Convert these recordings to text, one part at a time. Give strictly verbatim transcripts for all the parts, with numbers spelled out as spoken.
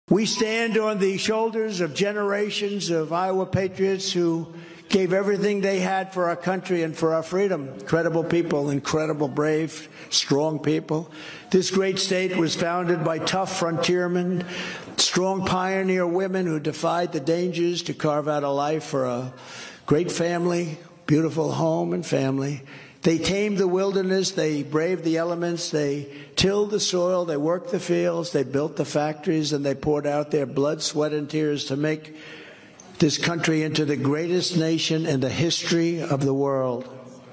We stand on the shoulders of generations of Iowa patriots who gave everything they had for our country and for our freedom. Incredible people, incredible, brave, strong people. This great state was founded by tough frontiermen, strong pioneer women who defied the dangers to carve out a life for a great family, beautiful home and family. They tamed the wilderness, they braved the elements, they tilled the soil, they worked the fields, they built the factories, and they poured out their blood, sweat, and tears to make this country into the greatest nation in the history of the world.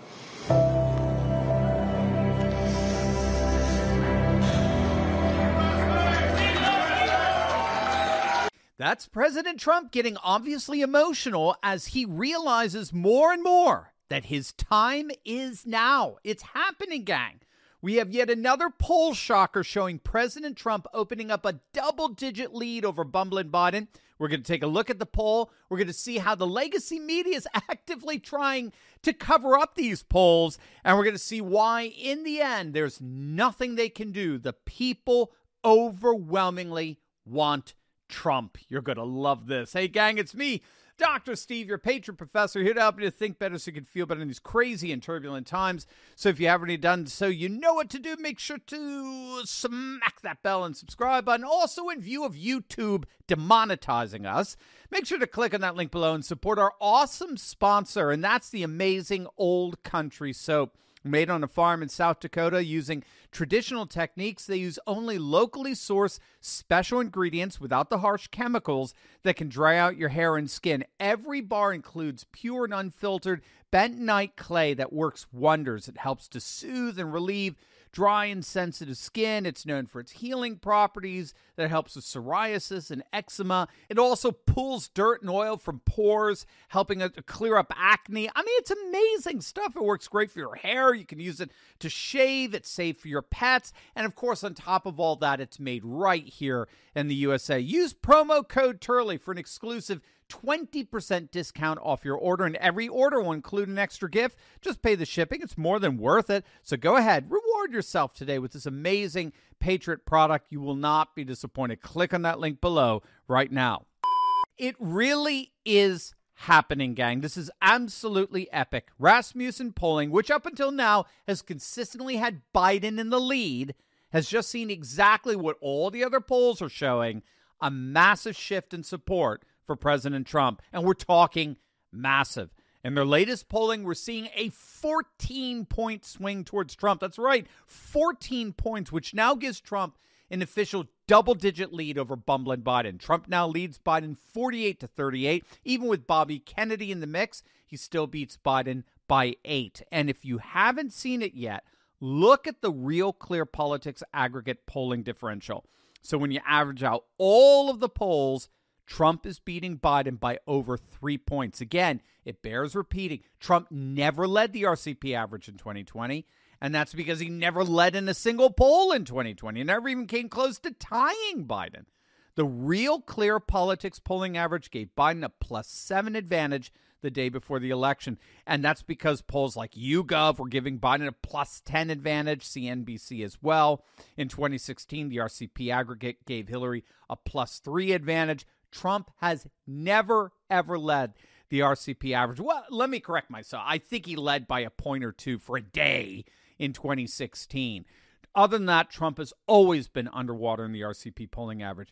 That's President Trump getting obviously emotional as he realizes more and more that his time is now. It's happening, gang. We have yet another poll shocker showing President Trump opening up a double-digit lead over bumbling Biden. We're going to take a look at the poll. We're going to see how the legacy media is actively trying to cover up these polls. And we're going to see why, in the end, there's nothing they can do. The people overwhelmingly want Trump. You're going to love this. Hey, gang, it's me, Doctor Steve, your patron professor, here to help you to think better so you can feel better in these crazy and turbulent times. So if you haven't already done so, you know what to do. Make sure to smack that bell and subscribe button. Also, in view of YouTube demonetizing us, make sure to click on that link below and support our awesome sponsor, and that's the amazing Old Country Soap. Made on a farm in South Dakota using traditional techniques. They use only locally sourced special ingredients without the harsh chemicals that can dry out your hair and skin. Every bar includes pure and unfiltered bentonite clay that works wonders. It helps to soothe and relieve dry and sensitive skin. It's known for its healing properties that helps with psoriasis and eczema. It also pulls dirt and oil from pores, helping it to clear up acne. I mean, it's amazing stuff. It works great for your hair. You can use it to shave. It's safe for your pets. And of course, on top of all that, it's made right here in the U S A. Use promo code Turley for an exclusive twenty percent discount off your order, and every order will include an extra gift. Just pay the shipping. It's more than worth it. So go ahead, reward yourself today with this amazing Patriot product. You will not be disappointed. Click on that link below right now. It really is happening, gang. This is absolutely epic. Rasmussen polling, which up until now has consistently had Biden in the lead, has just seen exactly what all the other polls are showing, a massive shift in support for President Trump. And we're talking massive. In their latest polling, we're seeing a fourteen-point swing towards Trump. That's right, fourteen points, which now gives Trump an official double-digit lead over bumbling Biden. Trump now leads Biden forty-eight to thirty-eight. Even with Bobby Kennedy in the mix, he still beats Biden by eight. And if you haven't seen it yet, look at the Real Clear Politics aggregate polling differential. So when you average out all of the polls, Trump is beating Biden by over three points. Again, it bears repeating. Trump never led the R C P average in twenty twenty, and that's because he never led in a single poll in twenty twenty. He never even came close to tying Biden. The Real Clear Politics polling average gave Biden a plus seven advantage the day before the election, and that's because polls like YouGov were giving Biden a plus ten advantage, C N B C as well. In twenty sixteen, the R C P aggregate gave Hillary a plus three advantage. Trump has never, ever led the R C P average. Well, let me correct myself. I think he led by a point or two for a day in twenty sixteen. Other than that, Trump has always been underwater in the R C P polling average.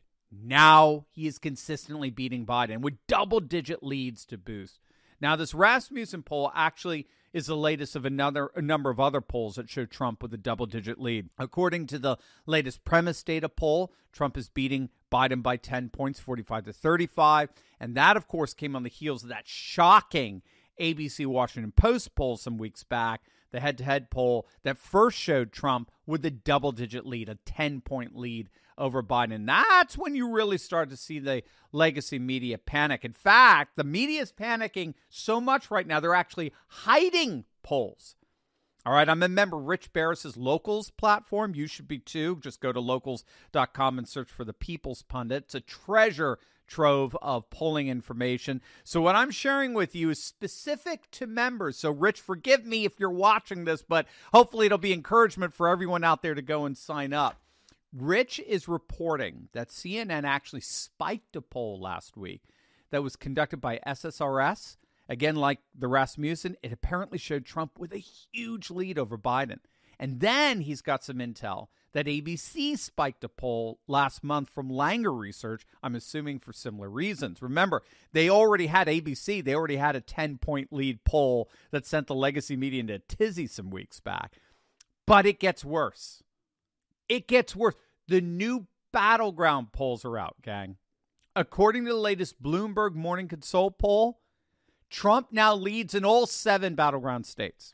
Now he is consistently beating Biden with double-digit leads to boost. Now, this Rasmussen poll actually is the latest of another a number of other polls that show Trump with a double-digit lead. According to the latest Premise Data poll, Trump is beating Biden by ten points, forty-five to thirty-five. And that, of course, came on the heels of that shocking A B C Washington Post poll some weeks back, the head-to-head poll that first showed Trump with a double-digit lead, a ten-point lead over Biden. That's when you really start to see the legacy media panic. In fact, the media is panicking so much right now, they're actually hiding polls. All right, I'm a member of Rich Barris's Locals platform. You should be too. Just go to locals dot com and search for the People's Pundit. It's a treasure trove of polling information. So what I'm sharing with you is specific to members. So Rich, forgive me if you're watching this, but hopefully it'll be encouragement for everyone out there to go and sign up. Rich is reporting that C N N actually spiked a poll last week that was conducted by S S R S. Again, like the Rasmussen, it apparently showed Trump with a huge lead over Biden. And then he's got some intel that A B C spiked a poll last month from Langer Research, I'm assuming for similar reasons. Remember, they already had A B C. They already had a ten-point lead poll that sent the legacy media into a tizzy some weeks back. But it gets worse. It gets worse. The new battleground polls are out, gang. According to the latest Bloomberg Morning Consult poll, Trump now leads in all seven battleground states.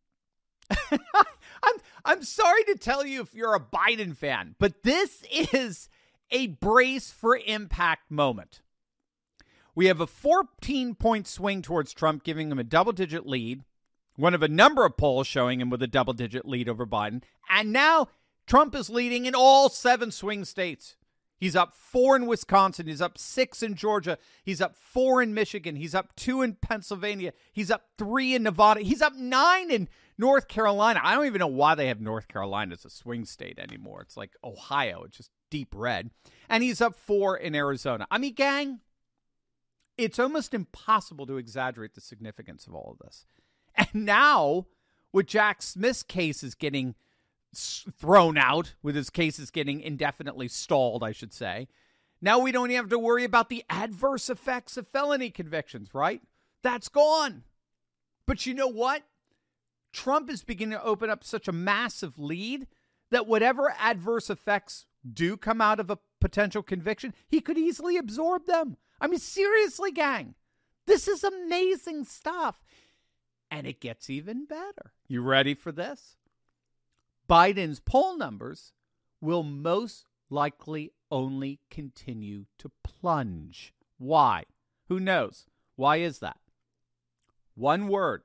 I'm I'm sorry to tell you if you're a Biden fan, but this is a brace for impact moment. We have a fourteen-point swing towards Trump, giving him a double-digit lead, one of a number of polls showing him with a double-digit lead over Biden, and now Trump is leading in all seven swing states. He's up four in Wisconsin. He's up six in Georgia. He's up four in Michigan. He's up two in Pennsylvania. He's up three in Nevada. He's up nine in North Carolina. I don't even know why they have North Carolina as a swing state anymore. It's like Ohio. It's just deep red. And he's up four in Arizona. I mean, gang, it's almost impossible to exaggerate the significance of all of this. And now, with Jack Smith's case is getting thrown out, with his cases getting indefinitely stalled, I should say. Now we don't even have to worry about the adverse effects of felony convictions, right? That's gone. But you know what? Trump is beginning to open up such a massive lead that whatever adverse effects do come out of a potential conviction, he could easily absorb them. I mean, seriously, gang, this is amazing stuff. And it gets even better. You ready for this? Biden's poll numbers will most likely only continue to plunge. Why? Who knows? Why is that? One word.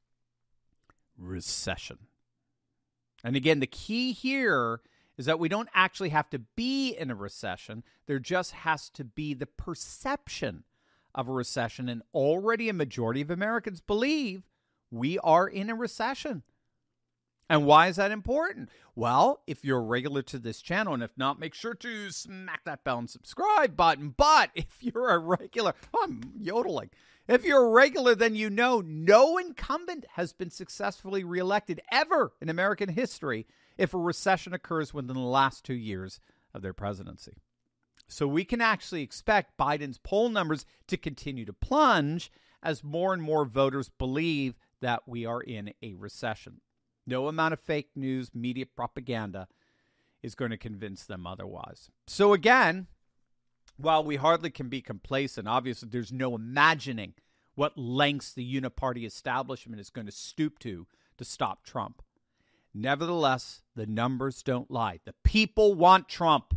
Recession. And again, the key here is that we don't actually have to be in a recession. There just has to be the perception of a recession. And already a majority of Americans believe we are in a recession. And why is that important? Well, if you're a regular to this channel, and if not, make sure to smack that bell and subscribe button. But if you're a regular, oh, I'm yodeling. If you're a regular, then you know no incumbent has been successfully reelected ever in American history if a recession occurs within the last two years of their presidency. So we can actually expect Biden's poll numbers to continue to plunge as more and more voters believe that we are in a recession. No amount of fake news, media propaganda is going to convince them otherwise. So again, while we hardly can be complacent, obviously there's no imagining what lengths the uniparty establishment is going to stoop to to stop Trump. Nevertheless, the numbers don't lie. The people want Trump.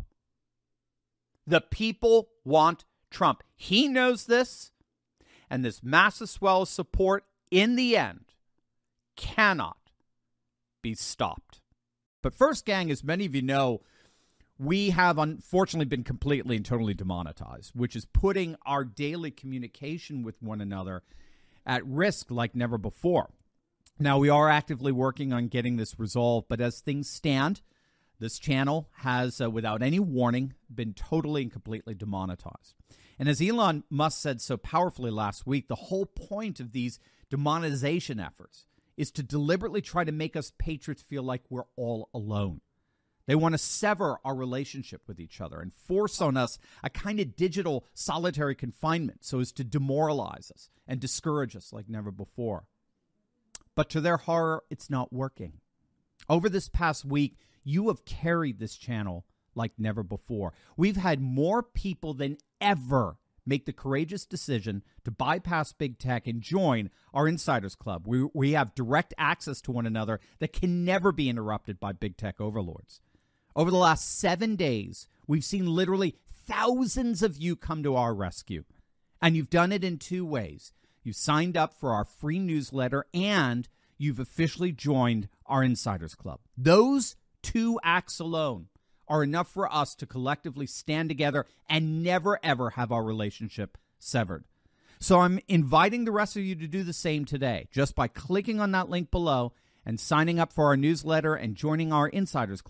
The people want Trump. He knows this, and this massive swell of support in the end cannot be stopped. But first, gang, as many of you know, we have unfortunately been completely and totally demonetized, which is putting our daily communication with one another at risk like never before. Now, we are actively working on getting this resolved, but as things stand, this channel has, uh, without any warning, been totally and completely demonetized. And as Elon Musk said so powerfully last week, the whole point of these demonetization efforts is to deliberately try to make us patriots feel like we're all alone. They want to sever our relationship with each other and force on us a kind of digital solitary confinement so as to demoralize us and discourage us like never before. But to their horror, it's not working. Over this past week, you have carried this channel like never before. We've had more people than ever make the courageous decision to bypass big tech and join our Insiders Club. We, we have direct access to one another that can never be interrupted by big tech overlords. Over the last seven days, we've seen literally thousands of you come to our rescue. And you've done it in two ways. You've signed up for our free newsletter and you've officially joined our Insiders Club. Those two acts alone are enough for us to collectively stand together and never, ever have our relationship severed. So I'm inviting the rest of you to do the same today, just by clicking on that link below and signing up for our newsletter and joining our Insiders Club.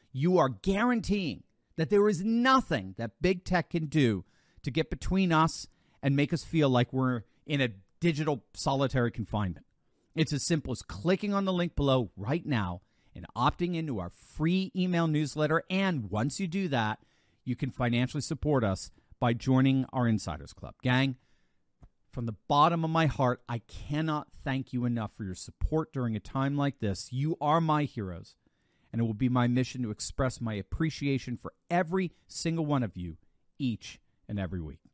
you are guaranteeing that there is nothing that big tech can do to get between us and make us feel like we're in a digital solitary confinement. It's as simple as clicking on the link below right now and opting into our free email newsletter. And once you do that, you can financially support us by joining our Insiders Club. Gang, from the bottom of my heart, I cannot thank you enough for your support during a time like this. You are my heroes, and it will be my mission to express my appreciation for every single one of you each and every week.